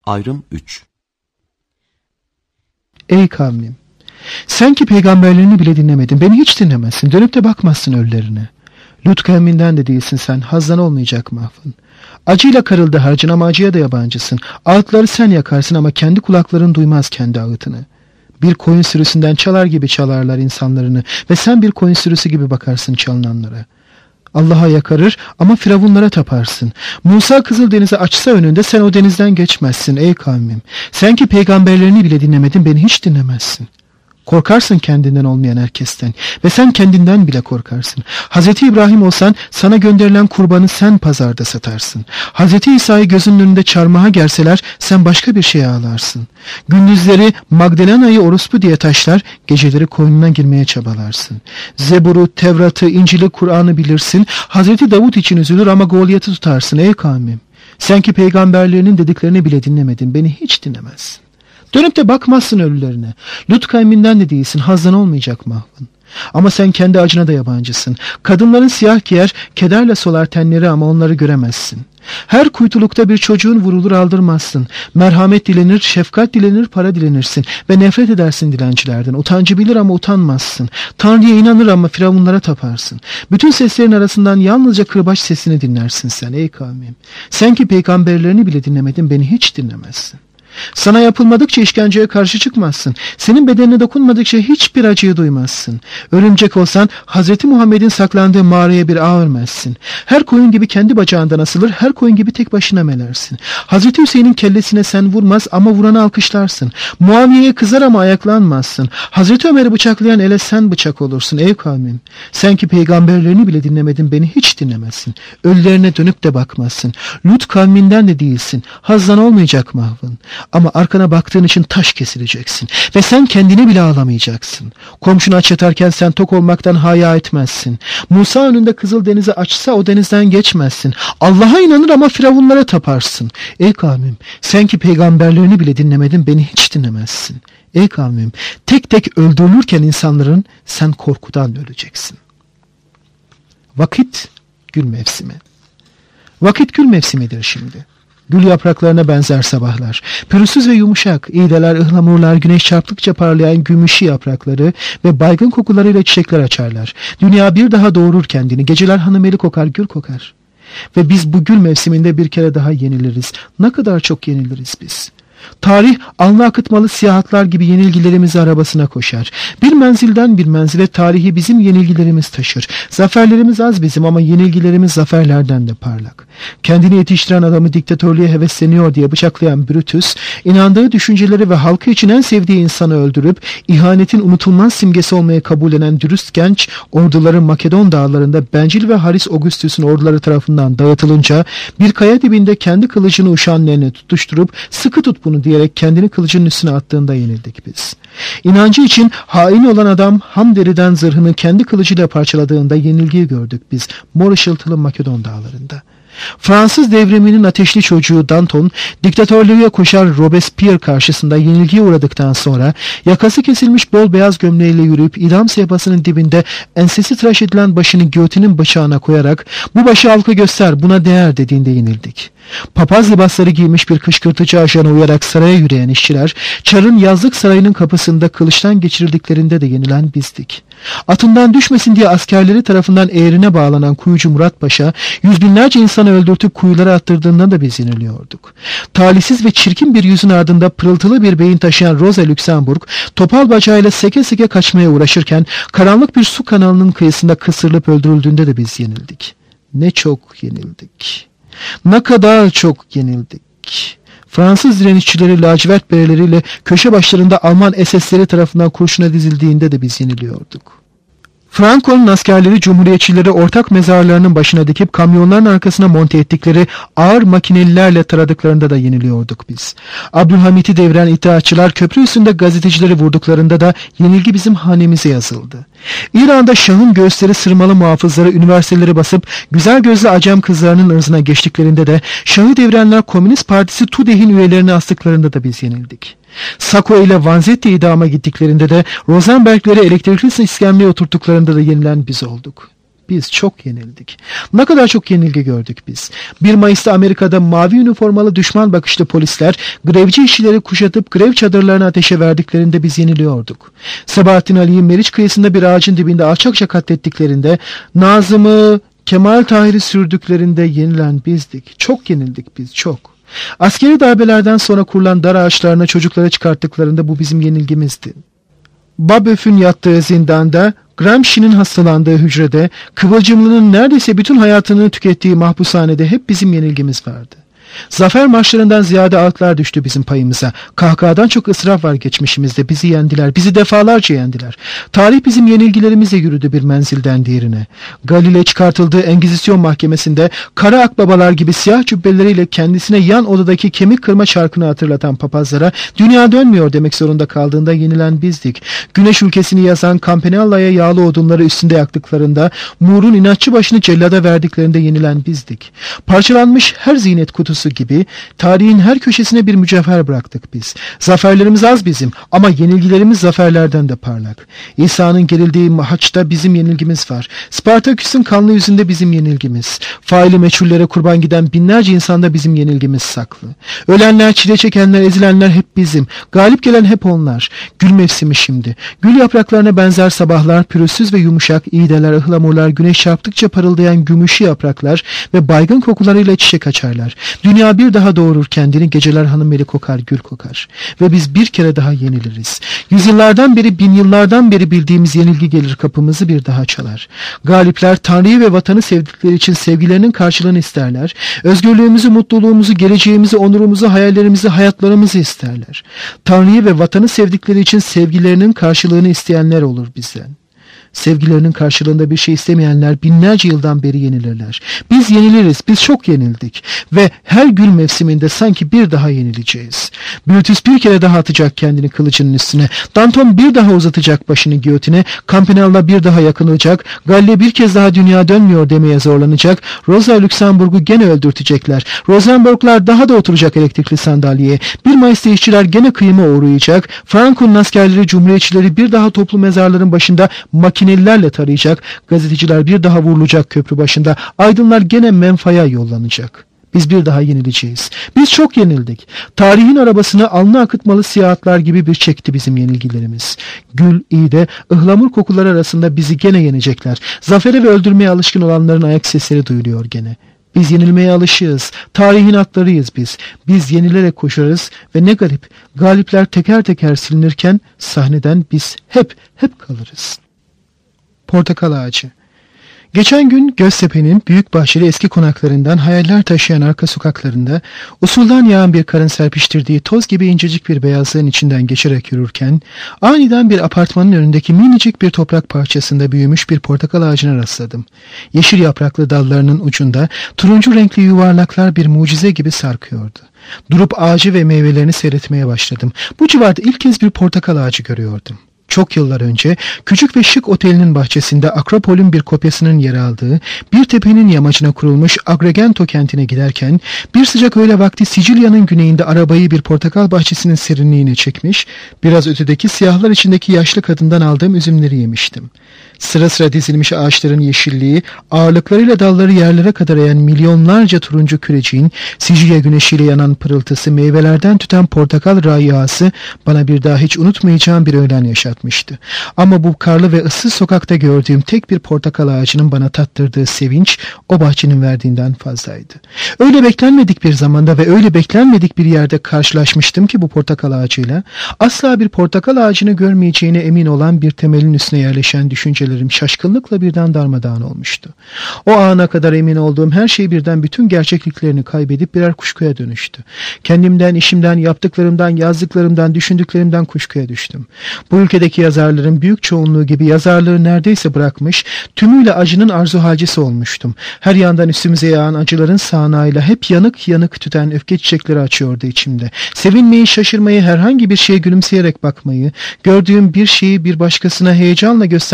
Ayrım 3. Ey kavmim! Sen ki peygamberlerini bile dinlemedin, beni hiç dinlemezsin, dönüp de bakmazsın ölülerine. Lut kavminden de değilsin sen, hazzan olmayacak mahvın. Acıyla karıldı harcın ama acıya da yabancısın. Ağıtları sen yakarsın ama kendi kulakların duymaz kendi ağıtını. Bir koyun sürüsünden çalar gibi çalarlar insanlarını ve sen bir koyun sürüsü gibi bakarsın çalınanlara. Allah'a yakarır ama firavunlara taparsın. Musa Kızıldeniz'i açsa önünde sen o denizden geçmezsin ey kavmim. Sen ki peygamberlerini bile dinlemedin, beni hiç dinlemezsin. Korkarsın kendinden olmayan herkesten ve sen kendinden bile korkarsın. Hazreti İbrahim olsan sana gönderilen kurbanı sen pazarda satarsın. Hazreti İsa'yı gözünün önünde çarmıha gerseler sen başka bir şeye ağlarsın. Gündüzleri Magdalena'yı orospu diye taşlar, geceleri koynuna girmeye çabalarsın. Zebur'u, Tevrat'ı, İncil'i, Kur'an'ı bilirsin. Hazreti Davut için üzülür ama Golyat'ı tutarsın ey kavmim. Sen ki peygamberlerinin dediklerini bile dinlemedin, beni hiç dinlemezsin. Dönüp de bakmazsın ölülerine. Lut kavminden de değilsin, hazzan olmayacak mahvın. Ama sen kendi acına da yabancısın. Kadınların siyah giyer, kederle solar tenleri ama onları göremezsin. Her kuytulukta bir çocuğun vurulur aldırmazsın. Merhamet dilenir, şefkat dilenir, para dilenirsin. Ve nefret edersin dilencilerden. Utancı bilir ama utanmazsın. Tanrı'ya inanır ama firavunlara taparsın. Bütün seslerin arasından yalnızca kırbaç sesini dinlersin sen ey kavmim. Sen ki peygamberlerini bile dinlemedin, beni hiç dinlemezsin. Sana yapılmadıkça işkenceye karşı çıkmazsın. Senin bedenine dokunmadıkça hiçbir acıyı duymazsın. Örümcek olsan Hz. Muhammed'in saklandığı mağaraya bir ağ örmezsin. Her koyun gibi kendi bacağından asılır, her koyun gibi tek başına melersin. Hz. Hüseyin'in kellesine sen vurmaz ama vuranı alkışlarsın. Muaviye'ye kızar ama ayaklanmazsın. Hz. Ömer'i bıçaklayan ele sen bıçak olursun ey kavmim. Sen ki peygamberlerini bile dinlemedin, beni hiç dinlemezsin. Ölülerine dönüp de bakmazsın. Lut kavminden de değilsin. Hazzan olmayacak mahvın. Ama arkana baktığın için taş kesileceksin. Ve sen kendini bile ağlamayacaksın. Komşunu aç yatarken sen tok olmaktan haya etmezsin. Musa önünde Kızıldeniz'i açsa o denizden geçmezsin. Allah'a inanır ama firavunlara taparsın. Ey kavmim, sen ki peygamberlerini bile dinlemedin, beni hiç dinlemezsin. Ey kavmim, tek tek öldürülürken insanların sen korkudan öleceksin. Vakit gül mevsimi. Vakit gül mevsimidir şimdi. Gül yapraklarına benzer sabahlar. Pürüzsüz ve yumuşak, iğdeler, ıhlamurlar, güneş çarptıkça parlayan gümüşü yaprakları ve baygın kokularıyla çiçekler açarlar. Dünya bir daha doğurur kendini. Geceler hanımeli kokar, gül kokar. Ve biz bu gül mevsiminde bir kere daha yeniliriz. Ne kadar çok yeniliriz biz. Tarih alnı akıtmalı siyah gibi yenilgilerimizi arabasına koşar. Bir menzilden bir menzile tarihi bizim yenilgilerimiz taşır. Zaferlerimiz az bizim ama yenilgilerimiz zaferlerden de parlak. Kendini yetiştiren adamı diktatörlüğe hevesleniyor diye bıçaklayan Brutus, inandığı düşünceleri ve halkı için en sevdiği insanı öldürüp ihanetin unutulmaz simgesi olmaya kabullenen dürüst genç orduları Makedon dağlarında bencil ve Haris Augustus'un orduları tarafından dağıtılınca bir kaya dibinde kendi kılıcını uşağın eline tutuşturup sıkı tut bunu diyerek kendini kılıcın üstüne attığında yenildik biz. İnancı için hain olan adam ham deriden zırhını kendi kılıcıyla parçaladığında yenilgiyi gördük biz mor ışıltılı Makedon dağlarında. Fransız devriminin ateşli çocuğu Danton, diktatörlüğe koşar Robespierre karşısında yenilgiye uğradıktan sonra yakası kesilmiş bol beyaz gömleğiyle yürüyüp idam sehpasının dibinde ensesi tıraş edilen başını giyotinin bıçağına koyarak "Bu başı halka göster, buna değer" dediğinde yenildik. Papaz libasları giymiş bir kışkırtıcı ajana uyarak saraya yürüyen işçiler, Çar'ın yazlık sarayının kapısında kılıçtan geçirildiklerinde de yenilen bizdik. Atından düşmesin diye askerleri tarafından eğrine bağlanan kuyucu Murat Paşa, yüz binlerce insanı öldürtüp kuyulara attırdığında da biz yeniliyorduk. Talihsiz ve çirkin bir yüzün ardında pırıltılı bir beyin taşıyan Rosa Luxemburg, topal bacağıyla seke seke kaçmaya uğraşırken, karanlık bir su kanalının kıyısında kısırılıp öldürüldüğünde de biz yenildik. Ne çok yenildik. Ne kadar çok yenildik. Fransız direnişçileri lacivert bereleriyle köşe başlarında Alman SS'leri tarafından kurşuna dizildiğinde de biz yeniliyorduk. Franco'nun askerleri cumhuriyetçileri ortak mezarlarının başına dikip kamyonların arkasına monte ettikleri ağır makinelilerle taradıklarında da yeniliyorduk biz. Abdülhamit'i deviren itaatçılar köprü üstünde gazetecileri vurduklarında da yenilgi bizim hanemize yazıldı. İran'da Şah'ın göğüsleri sırmalı muhafızları üniversiteleri basıp güzel gözlü acem kızlarının ırzına geçtiklerinde de Şah'ı devirenler Komünist Partisi TUDEH'in üyelerini astıklarında da biz yenildik. Sacco ile Vanzetti idama gittiklerinde de Rosenberg'leri elektrikli iskemleye oturttuklarında da yenilen biz olduk. biz çok yenildik. Ne kadar çok yenilgi gördük biz. 1 Mayıs'ta Amerika'da mavi üniformalı düşman bakışlı polisler grevci işçileri kuşatıp grev çadırlarına ateşe verdiklerinde biz yeniliyorduk. Sabahattin Ali'yi Meriç kıyısında bir ağacın dibinde alçakça katlettiklerinde, Nazım'ı, Kemal Tahir'i sürdüklerinde yenilen bizdik. Çok yenildik biz, çok. Askeri darbelerden sonra kurulan dar ağaçlarına çocuklara çıkarttıklarında bu bizim yenilgimizdi. Babeuf'ün yattığı zindanda, Gramsci'nin hastalandığı hücrede, Kıvılcımlı'nın neredeyse bütün hayatını tükettiği mahpushanede hep bizim yenilgimiz vardı. Zafer marşlarından ziyade altlar düştü bizim payımıza. Kahkahadan çok ısraf var geçmişimizde. Bizi yendiler. Bizi defalarca yendiler. Tarih bizim yenilgilerimizle yürüdü bir menzilden diğerine. Galile çıkartıldığı Engizisyon mahkemesinde kara akbabalar gibi siyah cübbeleriyle kendisine yan odadaki kemik kırma çarkını hatırlatan papazlara dünya dönmüyor demek zorunda kaldığında yenilen bizdik. Güneş ülkesini yazan Campanella'ya yağlı odunları üstünde yaktıklarında, Moor'un inatçı başını cellada verdiklerinde yenilen bizdik. Parçalanmış her ziynet kutusu gibi tarihin her köşesine bir mücevher bıraktık biz. Zaferlerimiz az bizim ama yenilgilerimiz zaferlerden de parlak. İsa'nın gerildiği haçta bizim yenilgimiz var. Spartaküs'ün kanlı yüzünde bizim yenilgimiz. Faili meçhullere kurban giden binlerce insanda bizim yenilgimiz saklı. Ölenler, çile çekenler, ezilenler hep bizim. Galip gelen hep onlar. Gül mevsimi şimdi. Gül yapraklarına benzer sabahlar, pürüzsüz ve yumuşak, iğdeler, ıhlamurlar, güneş çarptıkça parıldayan gümüşü yapraklar ve baygın kokularıyla çiçek açarlar. Dünya bir daha doğurur kendini, geceler hanımeli kokar, gül kokar. Ve biz bir kere daha yeniliriz. Yüzyıllardan beri, bin yıllardan beri bildiğimiz yenilgi gelir kapımızı bir daha çalar. Galipler Tanrı'yı ve vatanı sevdikleri için sevgilerinin karşılığını isterler. Özgürlüğümüzü, mutluluğumuzu, geleceğimizi, onurumuzu, hayallerimizi, hayatlarımızı isterler. Tanrı'yı ve vatanı sevdikleri için sevgilerinin karşılığını isteyenler olur bizden. Sevgilerinin karşılığında bir şey istemeyenler binlerce yıldan beri yenilirler. Biz yeniliriz, biz çok yenildik ve her gül mevsiminde sanki bir daha yenileceğiz. Brutus bir kere daha atacak kendini kılıcının üstüne, Danton bir daha uzatacak başını giyotine, Campanella bir daha yakılacak, Galle bir kez daha dünya dönmüyor demeye zorlanacak, Rosa Luxemburg'u gene öldürtecekler, Rosenborglar daha da oturacak elektrikli sandalyeye, 1 Mayıs'ta işçiler gene kıyıma uğrayacak, Franco'nun askerleri, cumhuriyetçileri bir daha toplu mezarların başında makinelilerle tarayacak, gazeteciler bir daha vurulacak köprü başında, aydınlar gene menfaya yollanacak. Biz bir daha yenileceğiz. Biz çok yenildik. Tarihin arabasını alnı akıtmalı siyahatlar gibi bir çekti bizim yenilgilerimiz. Gül, iğde, ıhlamur kokuları arasında bizi gene yenecekler. Zafere ve öldürmeye alışkın olanların ayak sesleri duyuluyor gene. Biz yenilmeye alışığız. Tarihin atlarıyız biz. Biz yenilerek koşarız ve ne garip, galipler teker teker silinirken sahneden biz hep kalırız. Portakal ağacı. Geçen gün Göztepe'nin büyük bahçeli eski konaklarından hayaller taşıyan arka sokaklarında usuldan yağan bir karın serpiştirdiği toz gibi incecik bir beyazlığın içinden geçerek yürürken aniden bir apartmanın önündeki minicik bir toprak parçasında büyümüş bir portakal ağacına rastladım. Yeşil yapraklı dallarının ucunda turuncu renkli yuvarlaklar bir mucize gibi sarkıyordu. Durup ağacı ve meyvelerini seyretmeye başladım. Bu civarda ilk kez bir portakal ağacı görüyordum. Çok yıllar önce küçük ve şık otelinin bahçesinde Akropol'ün bir kopyasının yer aldığı bir tepenin yamacına kurulmuş Agrigento kentine giderken bir sıcak öğle vakti Sicilya'nın güneyinde arabayı bir portakal bahçesinin serinliğine çekmiş, biraz ötedeki siyahlar içindeki yaşlı kadından aldığım üzümleri yemiştim. Sıra sıra dizilmiş ağaçların yeşilliği, ağırlıklarıyla dalları yerlere kadar eğen milyonlarca turuncu küreciğin, Sicilya güneşiyle yanan pırıltısı, meyvelerden tüten portakal rayihası bana bir daha hiç unutmayacağım bir öğlen yaşatmıştı. Ama bu karlı ve ıssız sokakta gördüğüm tek bir portakal ağacının bana tattırdığı sevinç, o bahçenin verdiğinden fazlaydı. Öyle beklenmedik bir zamanda ve öyle beklenmedik bir yerde karşılaşmıştım ki bu portakal ağacıyla, asla bir portakal ağacını görmeyeceğine emin olan bir temelin üstüne yerleşen düşünceler şaşkınlıkla birden darmadağın olmuştu. O ana kadar emin olduğum her şey birden bütün gerçekliklerini kaybedip birer kuşkuya dönüştü. Kendimden, işimden, yaptıklarımdan, yazdıklarımdan, düşündüklerimden kuşkuya düştüm. Bu ülkedeki yazarların büyük çoğunluğu gibi yazarlığı neredeyse bırakmış, tümüyle acının arzu halcisi olmuştum. Her yandan üstümüze yağan acıların sağanağıyla hep yanık yanık tüten öfke çiçekleri açıyordu içimde. Sevinmeyi, şaşırmayı, herhangi bir şeye gülümseyerek bakmayı, gördüğüm bir şeyi bir başkasına heyecanla gösterme isteğini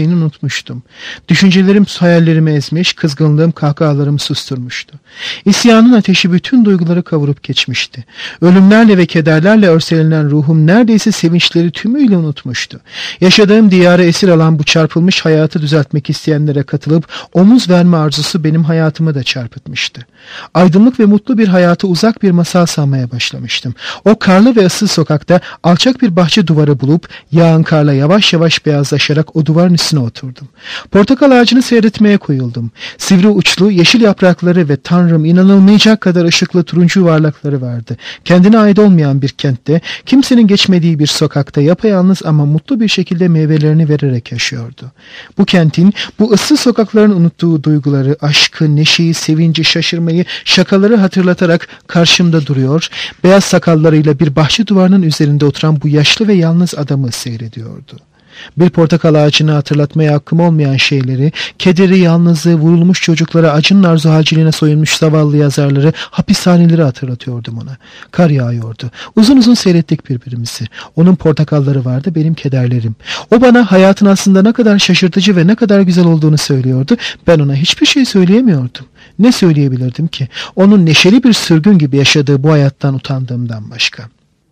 şeyini unutmuştum. Düşüncelerim hayallerimi ezmiş, kızgınlığım kahkahalarımı susturmuştu. İsyanın ateşi bütün duyguları kavurup geçmişti. Ölümlerle ve kederlerle örselenen ruhum neredeyse sevinçleri tümüyle unutmuştu. Yaşadığım diyarı esir alan bu çarpılmış hayatı düzeltmek isteyenlere katılıp omuz verme arzusu benim hayatımı da çarpıtmıştı. Aydınlık ve mutlu bir hayatı uzak bir masal sanmaya başlamıştım. O karlı ve ıssız sokakta alçak bir bahçe duvarı bulup yağan karla yavaş yavaş beyazlaşarak o duvarın üstüne oturdum. Portakal ağacını seyretmeye koyuldum. Sivri uçlu yeşil yaprakları ve Tanrım inanılmayacak kadar ışıklı turuncu yuvarlakları vardı. Kendine ait olmayan bir kentte, kimsenin geçmediği bir sokakta yapayalnız ama mutlu bir şekilde meyvelerini vererek yaşıyordu. Bu kentin, bu ıssız sokakların unuttuğu duyguları, aşkı, neşeyi, sevinci, şaşırmayı, şakaları hatırlatarak karşımda duruyor, beyaz sakallarıyla bir bahçe duvarının üzerinde oturan bu yaşlı ve yalnız adamı seyrediyordu. Bir portakal ağacını hatırlatmaya hakkım olmayan şeyleri, kederi, yalnızlığı, vurulmuş çocuklara, acının arzu haciline soyulmuş zavallı yazarları, hapishaneleri hatırlatıyordum ona. Kar yağıyordu. Uzun uzun seyrettik birbirimizi. Onun portakalları vardı, benim kederlerim. O bana hayatın aslında ne kadar şaşırtıcı ve ne kadar güzel olduğunu söylüyordu. Ben ona hiçbir şey söyleyemiyordum. Ne söyleyebilirdim ki? Onun neşeli bir sürgün gibi yaşadığı bu hayattan utandığımdan başka.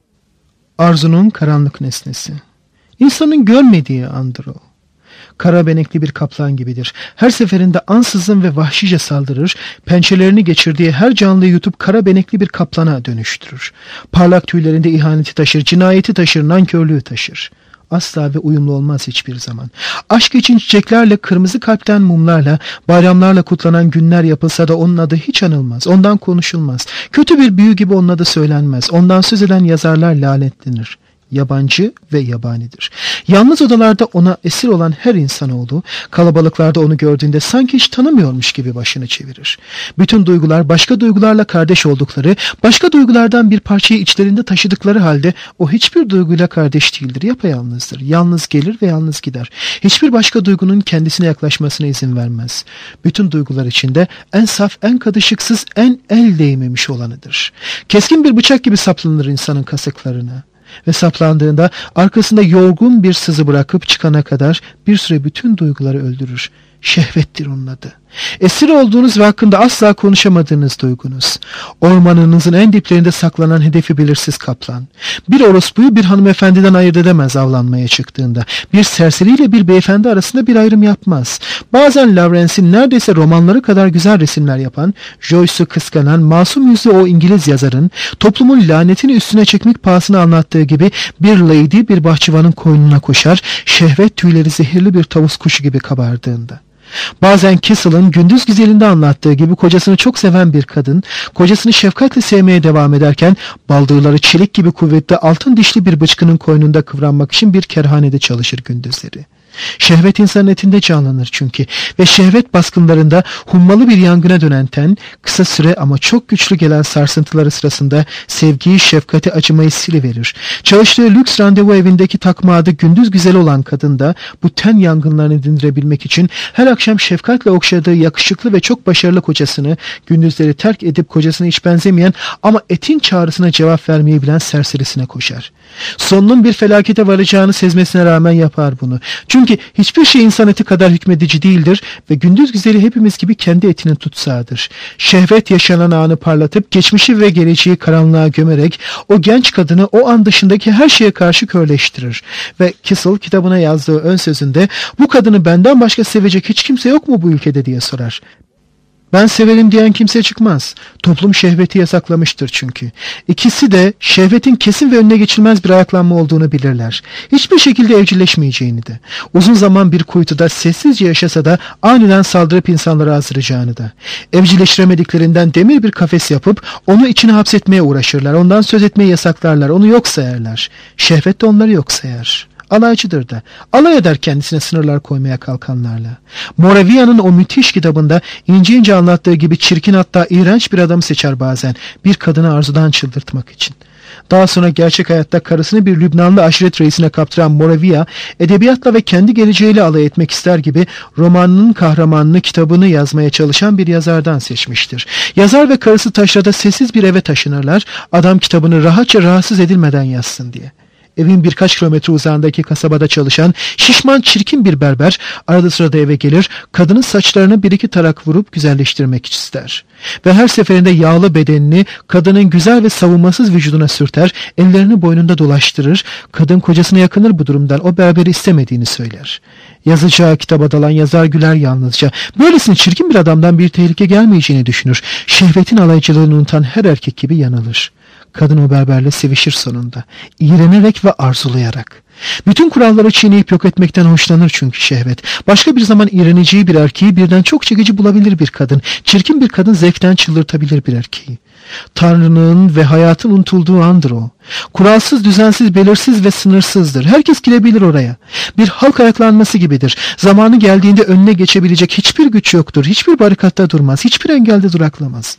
Arzunun karanlık nesnesi. İnsanın görmediği andır o. Kara benekli bir kaplan gibidir. Her seferinde ansızın ve vahşice saldırır, pençelerini geçirdiği her canlıyı yutup kara benekli bir kaplana dönüştürür. Parlak tüylerinde ihaneti taşır, cinayeti taşır, nankörlüğü taşır. Asla ve uyumlu olmaz hiçbir zaman. Aşk için çiçeklerle, kırmızı kalpten mumlarla, bayramlarla kutlanan günler yapılsa da onun adı hiç anılmaz, ondan konuşulmaz. Kötü bir büyü gibi onun adı söylenmez, ondan söz eden yazarlar lanetlenir. Yabancı ve yabanidir. Yalnız odalarda ona esir olan her insanoğlu, kalabalıklarda onu gördüğünde sanki hiç tanımıyormuş gibi başını çevirir. Bütün duygular başka duygularla kardeş oldukları, başka duygulardan bir parçayı içlerinde taşıdıkları halde o hiçbir duyguyla kardeş değildir, yapayalnızdır. Yalnız gelir ve yalnız gider. Hiçbir başka duygunun kendisine yaklaşmasına izin vermez. Bütün duygular içinde en saf, en kadışıksız, en el değmemiş olanıdır. Keskin bir bıçak gibi saplanır insanın kasıklarına. Ve saplandığında arkasında yorgun bir sızı bırakıp çıkana kadar bir süre bütün duyguları öldürür. Şehvettir onun adı. Esir olduğunuz ve hakkında asla konuşamadığınız duygunuz. Ormanınızın en diplerinde saklanan hedefi belirsiz kaplan. Bir orospuyu bir hanımefendiden ayırt edemez avlanmaya çıktığında. Bir serseriyle bir beyefendi arasında bir ayrım yapmaz. Bazen Lawrence'in neredeyse romanları kadar güzel resimler yapan, Joyce'u kıskanan masum yüzlü o İngiliz yazarın toplumun lanetini üstüne çekmek pahasına anlattığı gibi bir lady bir bahçıvanın koynuna koşar, şehvet tüyleri zehirli bir tavus kuşu gibi kabardığında. Bazen Kissel'ın Gündüz Güzeli'nde anlattığı gibi kocasını çok seven bir kadın, kocasını şefkatle sevmeye devam ederken baldırları çelik gibi kuvvetli altın dişli bir bıçkının koynunda kıvranmak için bir kerhanede çalışır gündüzleri. Şehvet insanın etinde canlanır çünkü ve şehvet baskınlarında hummalı bir yangına dönen ten, kısa süre ama çok güçlü gelen sarsıntıları sırasında sevgiyi, şefkati, acımayı siliverir. Çalıştığı lüks randevu evindeki takma adı Gündüz Güzeli olan kadın da bu ten yangınlarını dindirebilmek için her akşam şefkatle okşadığı yakışıklı ve çok başarılı kocasını, gündüzleri terk edip kocasına hiç benzemeyen ama etin çağrısına cevap vermeyi bilen serserisine koşar. Sonunun bir felakete varacağını sezmesine rağmen yapar bunu. Çünkü hiçbir şey insan eti kadar hükmedici değildir ve Gündüz Güzeli hepimiz gibi kendi etinin tutsağıdır. Şehvet yaşanan anı parlatıp geçmişi ve geleceği karanlığa gömerek o genç kadını o an dışındaki her şeye karşı körleştirir. Ve Kissel kitabına yazdığı ön sözünde bu kadını benden başka sevecek hiç kimse yok mu bu ülkede diye sorar. Ben severim diyen kimse çıkmaz. Toplum şehveti yasaklamıştır çünkü. İkisi de şehvetin kesin ve önüne geçilmez bir ayaklanma olduğunu bilirler. Hiçbir şekilde evcilleşmeyeceğini de. Uzun zaman bir kuytuda sessizce yaşasa da aniden saldırıp insanları azdıracağını da. Evcilleştiremediklerinden demir bir kafes yapıp onu içine hapsetmeye uğraşırlar. Ondan söz etmeyi yasaklarlar. Onu yok sayarlar. Şehvet de onları yok sayar. Alaycıdır da. Alay eder kendisine sınırlar koymaya kalkanlarla. Moravia'nın o müthiş kitabında ince ince anlattığı gibi çirkin hatta iğrenç bir adamı seçer bazen. Bir kadını arzudan çıldırtmak için. Daha sonra gerçek hayatta karısını bir Lübnanlı aşiret reisine kaptıran Moravia, edebiyatla ve kendi geleceğiyle alay etmek ister gibi romanının kahramanını, kitabını yazmaya çalışan bir yazardan seçmiştir. Yazar ve karısı taşrada sessiz bir eve taşınırlar, adam kitabını rahatça rahatsız edilmeden yazsın diye. Evin birkaç kilometre uzağındaki kasabada çalışan şişman çirkin bir berber arada sırada eve gelir, kadının saçlarına bir iki tarak vurup güzelleştirmek ister. Ve her seferinde yağlı bedenini kadının güzel ve savunmasız vücuduna sürter, ellerini boynunda dolaştırır, kadın kocasına yakınır bu durumdan o berberi istemediğini söyler. Yazacağı kitaba dalan yazar güler yalnızca. Böylesine çirkin bir adamdan bir tehlike gelmeyeceğini düşünür. Şehvetin alaycılığını unutan her erkek gibi yanılır. Kadın o berberle sevişir sonunda. İğrenerek ve arzulayarak. Bütün kuralları çiğneyip yok etmekten hoşlanır çünkü şehvet. Başka bir zaman iğreneceği bir erkeği birden çok çekici bulabilir bir kadın. Çirkin bir kadın zevkten çıldırtabilir bir erkeği. Tanrı'nın ve hayatın unutulduğu andır o. Kuralsız, düzensiz, belirsiz ve sınırsızdır. Herkes girebilir oraya. Bir halk ayaklanması gibidir. Zamanı geldiğinde önüne geçebilecek hiçbir güç yoktur. Hiçbir barikatta durmaz. Hiçbir engelde duraklamaz.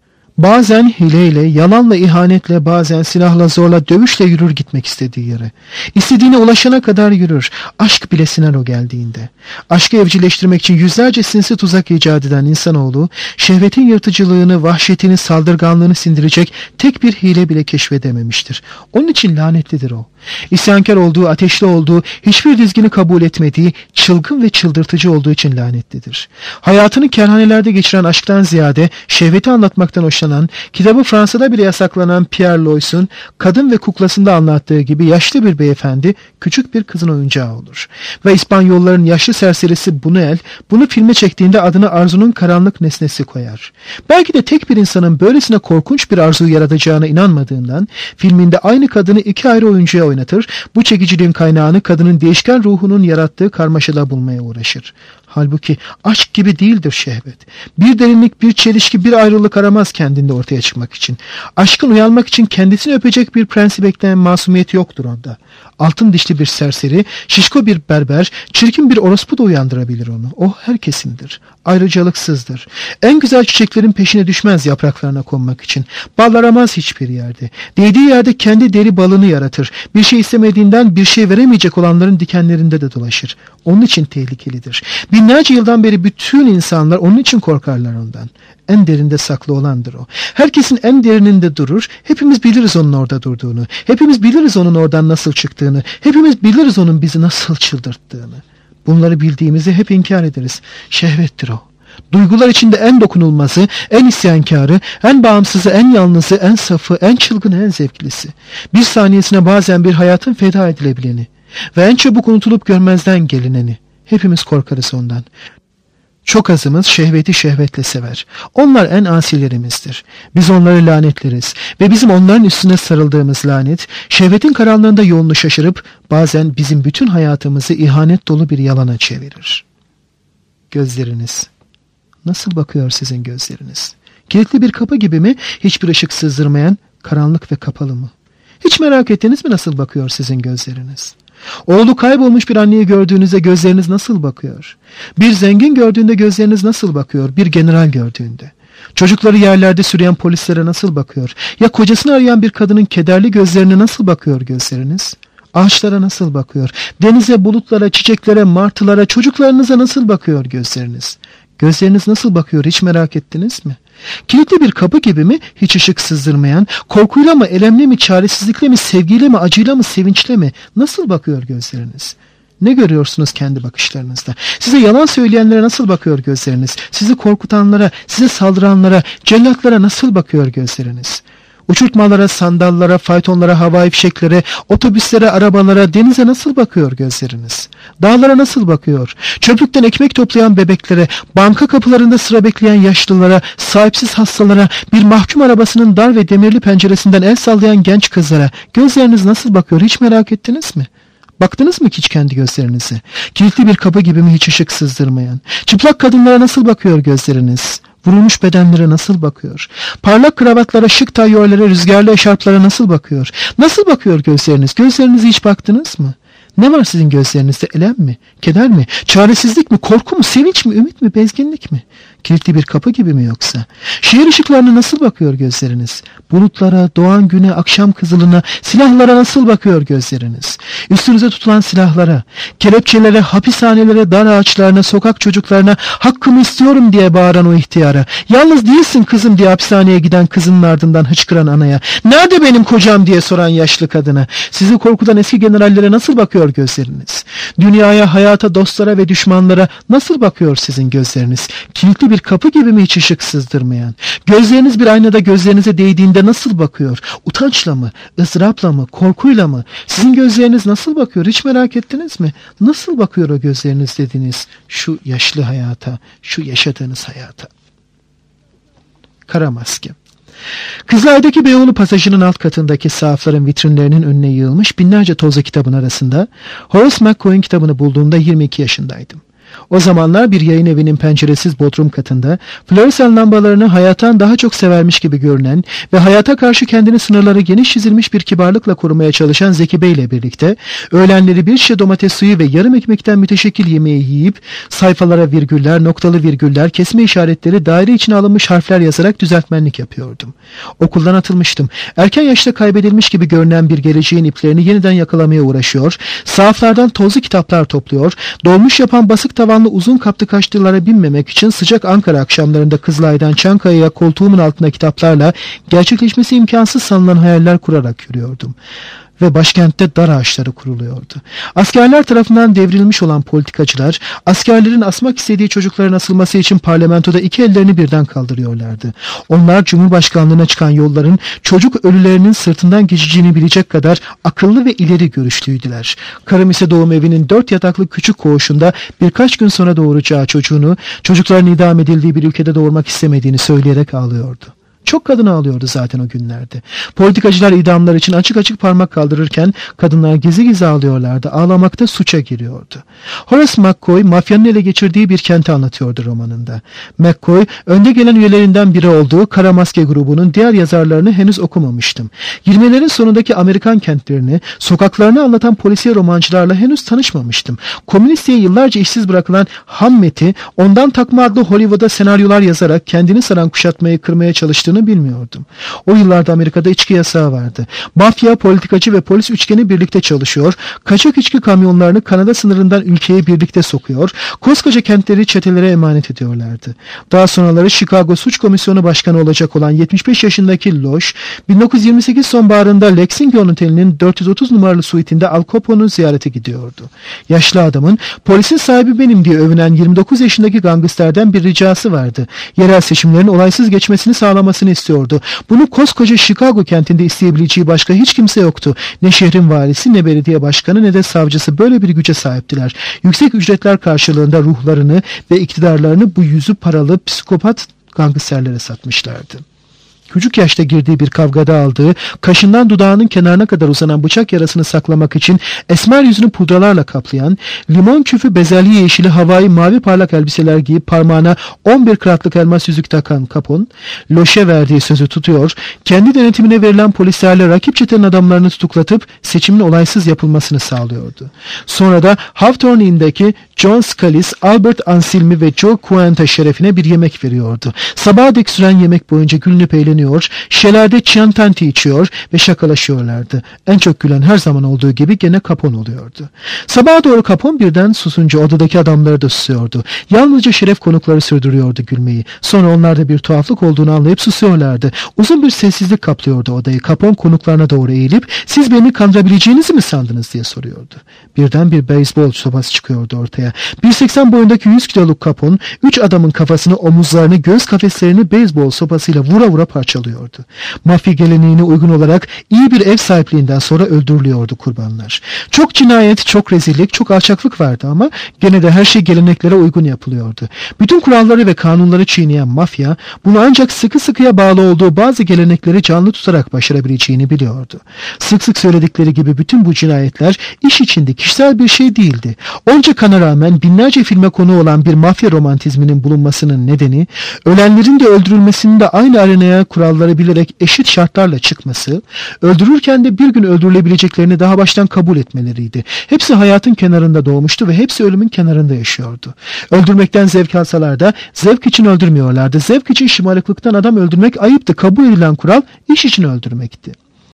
Bazen hileyle, yalanla, ihanetle, bazen silahla, zorla, dövüşle yürür gitmek istediği yere. İstediğine ulaşana kadar yürür. Aşk bile siner o geldiğinde. Aşkı evcilleştirmek için yüzlerce sinsi tuzak icat eden insanoğlu, şehvetin yırtıcılığını, vahşetini, saldırganlığını sindirecek tek bir hile bile keşfedememiştir. Onun için lanetlidir o. İsyankar olduğu, ateşli olduğu, hiçbir dizgini kabul etmediği, çılgın ve çıldırtıcı olduğu için lanetlidir. Hayatını kerhanelerde geçiren aşktan ziyade şehveti anlatmaktan hoşlanan, kitabı Fransa'da bile yasaklanan Pierre Loys'un Kadın ve Kuklası'nda anlattığı gibi yaşlı bir beyefendi küçük bir kızın oyuncağı olur. Ve İspanyolların yaşlı serserisi bunu filme çektiğinde adını arzunun karanlık nesnesi koyar. Belki de tek bir insanın böylesine korkunç bir arzuyu yaratacağına inanmadığından filminde aynı kadını iki ayrı oyuncuya oynatır, bu çekiciliğin kaynağını kadının değişken ruhunun yarattığı karmaşada bulmaya uğraşır. Halbuki aşk gibi değildir şehvet. Bir derinlik, bir çelişki, bir ayrılık aramaz kendinde ortaya çıkmak için. Aşkın uyanmak için kendisini öpecek bir prensi bekleyen masumiyet yoktur onda. Altın dişli bir serseri, şişko bir berber, çirkin bir orospu da uyandırabilir onu. O herkesindir. Ayrıcalıksızdır. En güzel çiçeklerin peşine düşmez yapraklarına konmak için. Bal aramaz hiçbir yerde. Değdiği yerde kendi deri balını yaratır. Bir şey istemediğinden bir şey veremeyecek olanların dikenlerinde de dolaşır. Onun için tehlikelidir. Binlerce yıldan beri bütün insanlar onun için korkarlar ondan. En derinde saklı olandır o. Herkesin en derininde durur. Hepimiz biliriz onun orada durduğunu. Hepimiz biliriz onun oradan nasıl çıktığını. Hepimiz biliriz onun bizi nasıl çıldırttığını. Bunları bildiğimizi hep inkar ederiz. Şehvettir o. Duygular içinde en dokunulmazı, en isyankarı, en bağımsızı, en yalnızı, en safı, en çılgını, en zevklisi. Bir saniyesine bazen bir hayatın feda edilebileni ve en çabuk unutulup görmezden gelineni. Hepimiz korkarız ondan. Çok azımız şehveti şehvetle sever. Onlar en asilerimizdir. Biz onları lanetleriz ve bizim onların üstüne sarıldığımız lanet, şehvetin karanlığında yolunu şaşırıp bazen bizim bütün hayatımızı ihanet dolu bir yalana çevirir. Gözleriniz. Nasıl bakıyor sizin gözleriniz? Kilitli bir kapı gibi mi? Hiçbir ışık sızdırmayan, karanlık ve kapalı mı? Hiç merak ettiniz mi nasıl bakıyor sizin gözleriniz? Oğlu kaybolmuş bir anneyi gördüğünüzde gözleriniz nasıl bakıyor? Bir zengin gördüğünde gözleriniz nasıl bakıyor? Bir general gördüğünde. Çocukları yerlerde sürüyen polislere nasıl bakıyor? Ya kocasını arayan bir kadının kederli gözlerine nasıl bakıyor gözleriniz? Ağaçlara nasıl bakıyor? Denize, bulutlara, çiçeklere, martılara, çocuklarınıza nasıl bakıyor gözleriniz? Gözleriniz nasıl bakıyor hiç merak ettiniz mi? Kilitli bir kapı gibi mi, hiç ışık sızdırmayan, korkuyla mı, elemle mi, çaresizlikle mi, sevgiyle mi, acıyla mı, sevinçle mi? Nasıl bakıyor gözleriniz? Ne görüyorsunuz kendi bakışlarınızda? Size yalan söyleyenlere nasıl bakıyor gözleriniz? Sizi korkutanlara, size saldıranlara, cellatlara nasıl bakıyor gözleriniz? Uçurtmalara, sandallara, faytonlara, havai fişeklere, otobüslere, arabalara, denize nasıl bakıyor gözleriniz? Dağlara nasıl bakıyor? Çöplükten ekmek toplayan bebeklere, banka kapılarında sıra bekleyen yaşlılara, sahipsiz hastalara, bir mahkum arabasının dar ve demirli penceresinden el sallayan genç kızlara gözleriniz nasıl bakıyor hiç merak ettiniz mi? Baktınız mı hiç kendi gözlerinize? Kilitli bir kapı gibi mi hiç ışık sızdırmayan? Çıplak kadınlara nasıl bakıyor gözleriniz? Vurulmuş bedenlere nasıl bakıyor? Parlak kravatlara, şık tayyörlere, rüzgarlı eşarplara nasıl bakıyor? Nasıl bakıyor gözleriniz? Gözlerinize hiç baktınız mı? Ne var sizin gözlerinizde? Elem mi? Keder mi? Çaresizlik mi? Korku mu? Sevinç mi? Ümit mi? Bezginlik mi? Kilitli bir kapı gibi mi yoksa? Şehir ışıklarına nasıl bakıyor gözleriniz? Bulutlara, doğan güne, akşam kızılına, silahlara nasıl bakıyor gözleriniz? Üstünüze tutulan silahlara, kelepçelere, hapishanelere, dar ağaçlarına, sokak çocuklarına, hakkımı istiyorum diye bağıran o ihtiyara, yalnız değilsin kızım diye hapishaneye giden kızının ardından hıçkıran anaya, nerede benim kocam diye soran yaşlı kadına, sizi korkutan eski generallere nasıl bakıyor gözleriniz? Dünyaya, hayata, dostlara ve düşmanlara nasıl bakıyor sizin gözleriniz? Kilitli bir kapı gibi mi hiç ışık sızdırmayan? Gözleriniz bir aynada gözlerinize değdiğinde nasıl bakıyor? Utançla mı? Izdırapla mı? Korkuyla mı? Sizin gözleriniz nasıl bakıyor? Hiç merak ettiniz mi? Nasıl bakıyor o gözleriniz dediniz şu yaşlı hayata, şu yaşadığınız hayata? Kara maske. Kızılay'daki Beyoğlu pasajının alt katındaki sahafların vitrinlerinin önüne yığılmış binlerce tozlu kitabın arasında Horace McCoy'un kitabını bulduğumda 22 yaşındaydım. O zamanlar bir yayın evinin penceresiz bodrum katında floresan lambalarını hayattan daha çok severmiş gibi görünen ve hayata karşı kendini sınırları geniş çizilmiş bir kibarlıkla korumaya çalışan Zeki Bey ile birlikte öğlenleri bir şişe domates suyu ve yarım ekmekten müteşekkil yemeği yiyip sayfalara virgüller, noktalı virgüller, kesme işaretleri, daire içine alınmış harfler yazarak düzeltmenlik yapıyordum. Okuldan atılmıştım. Erken yaşta kaybedilmiş gibi görünen bir geleceğin iplerini yeniden yakalamaya uğraşıyor, sahaflardan tozlu kitaplar topluyor, dolmuş yapan basık tavanlı uzun kaplı kaştılara binmemek için sıcak Ankara akşamlarında Kızılay'dan Çankaya'ya koltuğumun altında kitaplarla gerçekleşmesi imkansız sanılan hayaller kurarak yürüyordum. Ve başkentte dar ağaçları kuruluyordu. Askerler tarafından devrilmiş olan politikacılar, askerlerin asmak istediği çocukların asılması için parlamentoda iki ellerini birden kaldırıyorlardı. Onlar Cumhurbaşkanlığına çıkan yolların çocuk ölülerinin sırtından geçeceğini bilecek kadar akıllı ve ileri görüşlüydüler. Karım ise doğum evinin 4 yataklı küçük koğuşunda birkaç gün sonra doğuracağı çocuğunu, çocukların idam edildiği bir ülkede doğurmak istemediğini söyleyerek ağlıyordu. Çok kadın ağlıyordu zaten o günlerde. Politikacılar idamlar için açık açık parmak kaldırırken kadınlar gizli gizli ağlıyorlardı. Ağlamakta suça giriyordu. Horace McCoy mafyanın ele geçirdiği bir kenti anlatıyordu romanında. McCoy önde gelen üyelerinden biri olduğu Kara Maske grubunun diğer yazarlarını henüz okumamıştım. 20'lerin sonundaki Amerikan kentlerini, sokaklarını anlatan polisiye romancılarla henüz tanışmamıştım. Komünist diye yıllarca işsiz bırakılan Hammet'i ondan takma adlı Hollywood'a senaryolar yazarak kendini saran kuşatmayı kırmaya çalıştığını bilmiyordum. O yıllarda Amerika'da içki yasağı vardı. Mafya, politikacı ve polis üçgeni birlikte çalışıyor, kaçak içki kamyonlarını Kanada sınırından ülkeye birlikte sokuyor, koskoca kentleri çetelere emanet ediyorlardı. Daha sonraları Chicago Suç Komisyonu Başkanı olacak olan 75 yaşındaki Loş, 1928 sonbaharında Lexington Oteli'nin 430 numaralı suitinde Al Capone'u ziyarete gidiyordu. Yaşlı adamın polisin sahibi benim diye övünen 29 yaşındaki gangsterden bir ricası vardı. Yerel seçimlerin olaysız geçmesini sağlamasını istiyordu. Bunu koskoca Chicago kentinde isteyebileceği başka hiç kimse yoktu. Ne şehrin valisi, ne belediye başkanı, ne de savcısı böyle bir güce sahiptiler. Yüksek ücretler karşılığında ruhlarını ve iktidarlarını bu yüzü paralı psikopat gangsterlere satmışlardı. Küçük yaşta girdiği bir kavgada aldığı, kaşından dudağının kenarına kadar uzanan bıçak yarasını saklamak için esmer yüzünü pudralarla kaplayan, limon küfü bezelye yeşili havai mavi parlak elbiseler giyip parmağına 11 karatlık elmas yüzük takan Capone, Loş'e verdiği sözü tutuyor, kendi denetimine verilen polislerle rakip çetenin adamlarını tutuklatıp seçimin olaysız yapılmasını sağlıyordu. Sonra da Hawthorne Inn'deki John Scalis, Albert Anselmi ve Joe Quenta şerefine bir yemek veriyordu. Sabaha dek süren yemek boyunca gülünüp eğleniyor, şişelerde Chianti içiyor ve şakalaşıyorlardı. En çok gülen her zaman olduğu gibi gene Capone oluyordu. Sabaha doğru Capone birden susunca odadaki adamları da susuyordu. Yalnızca şeref konukları sürdürüyordu gülmeyi. Sonra onlarda bir tuhaflık olduğunu anlayıp susuyorlardı. Uzun bir sessizlik kaplıyordu odayı. Capone konuklarına doğru eğilip siz beni kandırabileceğinizi mi sandınız diye soruyordu. Birden bir beyzbol sopası çıkıyordu ortaya. 1.80 boyundaki 100 kiloluk Capone 3 adamın kafasını, omuzlarını, göğüs kafeslerini beyzbol sopasıyla vura vura parçalıyordu. Mafya geleneğine uygun olarak iyi bir ev sahipliğinden sonra öldürülüyordu kurbanlar. Çok cinayet, çok rezillik, çok alçaklık vardı ama gene de her şey geleneklere uygun yapılıyordu. Bütün kuralları ve kanunları çiğneyen mafya bunu ancak sıkı sıkıya bağlı olduğu bazı gelenekleri canlı tutarak başarabileceğini biliyordu. Sık sık söyledikleri gibi bütün bu cinayetler iş içinde kişisel bir şey değildi. Onca kana rağmen binlerce filme konu olan bir mafya romantizminin bulunmasının nedeni, ölenlerin de öldürülmesinin de aynı arenaya kuralları bilerek eşit şartlarla çıkması, öldürürken de bir gün öldürülebileceklerini daha baştan kabul etmeleriydi. Hepsi hayatın kenarında doğmuştu ve hepsi ölümün kenarında yaşıyordu. Öldürmekten zevk alsalar da zevk için öldürmüyorlardı. Zevk için şımarıklıktan adam öldürmek ayıptı. Kabul edilen kural iş için öldürmekti.